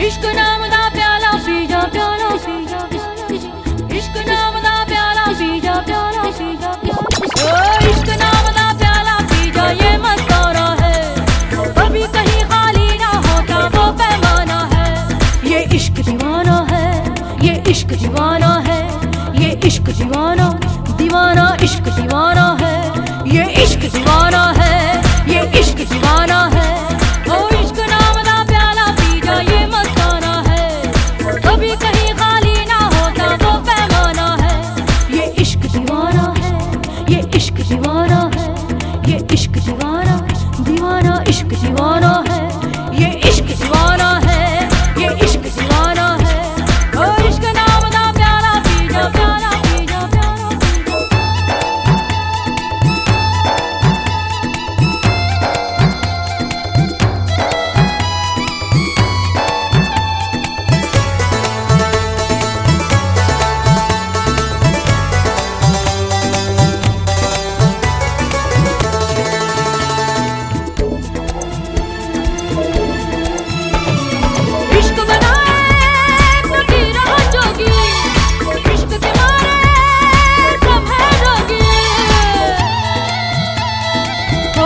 इश्क नाम दा प्याला पी जा, प्याला पी जा, इश्क नाम दा प्याला पी जा, प्याला पी जा, इश्क नाम दा प्याला पी जा, ये मस्ताना है, कभी कहीं खाली ना होता वो पैमाना है। ये इश्क दीवाना है, ये इश्क दीवाना है, ये इश्क दीवाना, दीवाना इश्क दीवाना है, ये इश्क दीवाना है, ये इश्क दीवाना है। ओ इश्क नाम दा प्याला पी जा, ये मस्ताना है, कभी कहीं खाली ना होता वो पैमाना है। ये इश्क दीवाना है, ये इश्क दीवाना है, ये इश्क दीवाना, दीवाना इश्क दीवाना है, ये इश्क दीवाना है, ये इश्क दीवाना है। ओ इश्क नाम दा प्याला पी जा, प्याला पी जा, प्याला पी जा। इश्क बनाए फकीरा जोगी, इश्क के मारे सब है रोगी। हो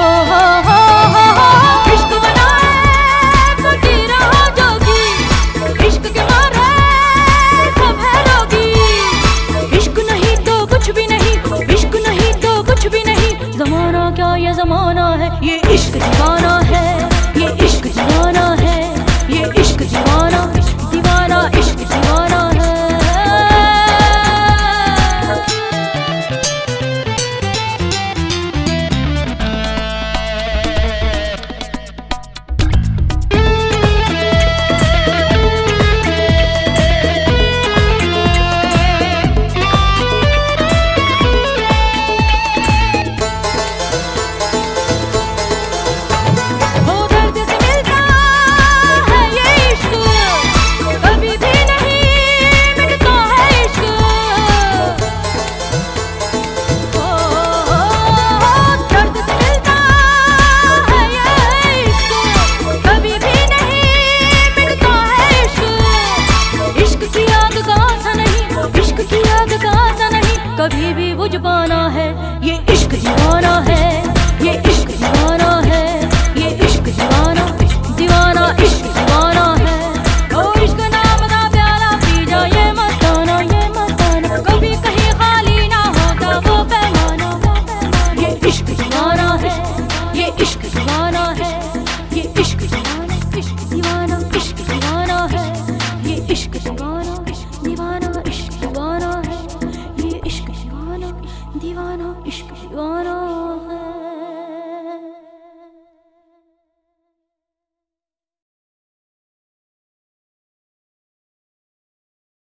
इश्क बनाए फकीरा जोगी, इश्क के मारे सब है रोगी। इश्क नहीं तो कुछ भी नहीं, इश्क नहीं तो कुछ भी नहीं, जमाना क्या ये जमाना है, ये इश्क दीवाना है, ये इश्क दीवाना है, ये इश्क दीवाना, दीवाना इश्क दीवाना है। हो दर्द से मिलता है ये इश्क, कभी भी नहीं मिटता है इश्क। हो दर्द से मिलता है ये इश्क, कभी भी नहीं मिटता है इश्क। इश्क की आग का आसा नहीं, इश्क की आग का आसा नहीं, कभी भी बुझ पाना है। ये इश्क दीवाना है, ये इश्क दीवाना है, ये इश्क दीवाना, दीवाना इश्क दीवाना है। ओ इश्क नाम दा प्याला पी जा, ये मस्ताना, ये मस्ताना, कभी कहीं खाली ना होता वो पैमाना। ये इश्क दीवाना है, ये इश्क दीवाना है, ये इश्क दीवाना, इश्क दीवाना, इश्क दीवाना है, ये इश्क दीवाना।